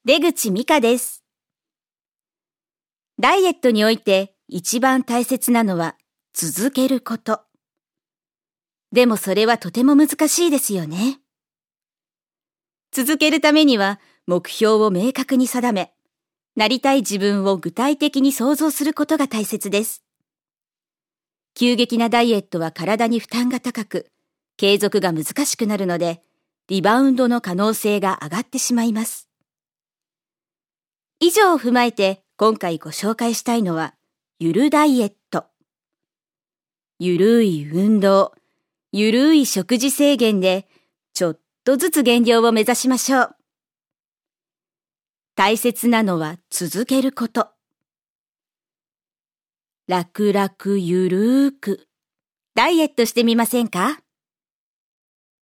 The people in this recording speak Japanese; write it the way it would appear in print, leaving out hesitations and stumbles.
出口美香です。ダイエットにおいて一番大切なのは続けること。でもそれはとても難しいですよね。続けるためには目標を明確に定め、なりたい自分を具体的に想像することが大切です。急激なダイエットは体に負担が高く、継続が難しくなるので、リバウンドの可能性が上がってしまいます。以上を踏まえて今回ご紹介したいのは、ゆるダイエット。ゆるい運動、ゆるい食事制限で、ちょっとずつ減量を目指しましょう。大切なのは続けること。楽々ゆるーく、ダイエットしてみませんか？